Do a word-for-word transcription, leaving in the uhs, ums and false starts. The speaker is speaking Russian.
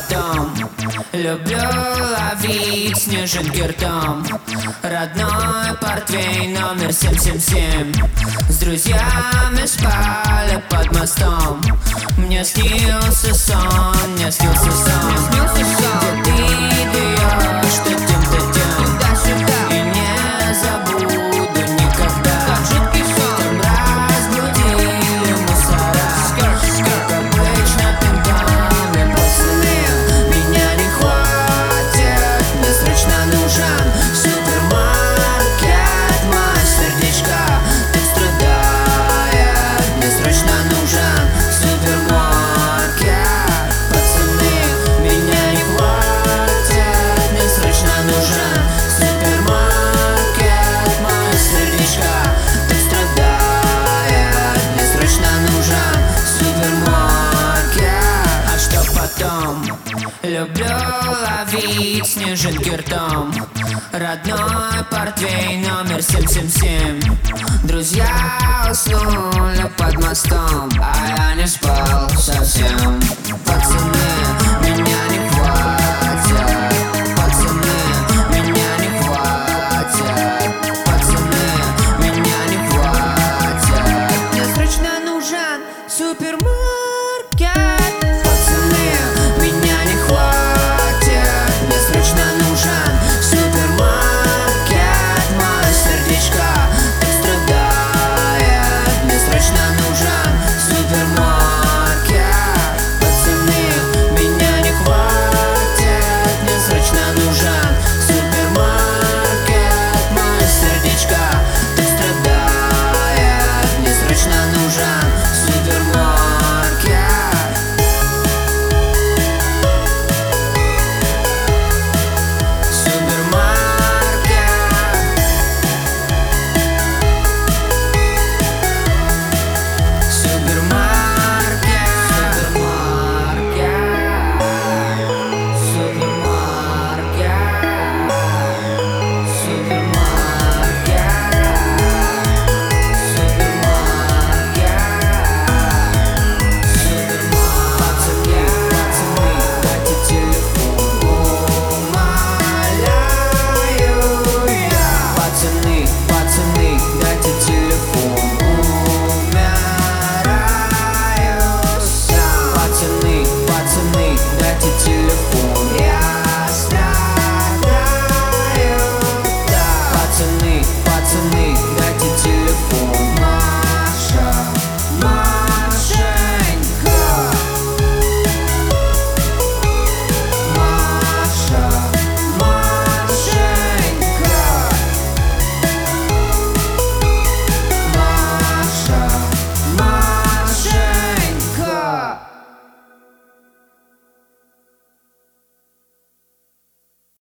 потом? Люблю ловить снежинки ртом. Родной портвейн номер семь семь семь. С друзьями спали под мостом. Мне снился сон, мне снился сон. Где ты даешь, что тем, то тем. И не забуду никогда. Там разбудили мусора. Как обычно пинками пацаны. Меня не хватит, мне срочно нужен супермаркет. Мой сердечко так страдает. Мне срочно нужен супермаркет. Пацаны, меня не хватит, мне срочно нужен супермаркет. Мое сердечко так страдает. Мне срочно нужен супермаркет. А что потом? Люблю ловить снежинки ртом. Родной портвейн номер семь семь семь. Друзья уснули под мостом, а я не спал совсем.